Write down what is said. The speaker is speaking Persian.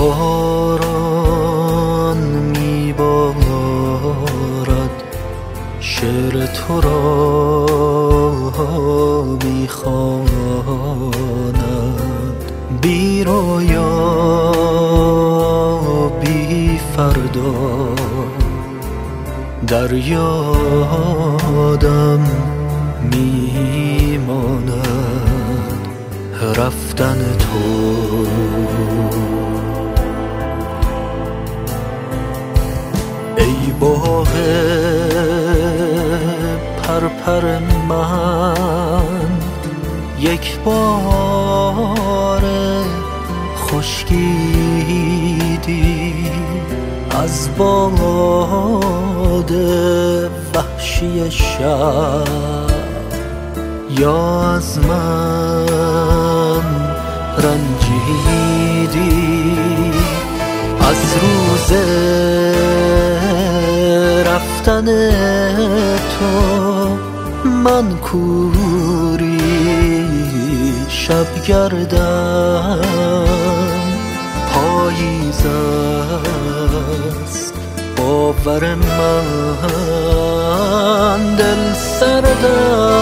باران میبارد، شعر تو را میخواند، بی رویا بی فردا در یادم میماند رفتن تو. ای باغ پرپر من، یک بار خشکیدی از باد وحشی شب، یا از من رنجیدی از روز رفتن تو. من کوری شبگردم، پاییز است باور من، دل سردم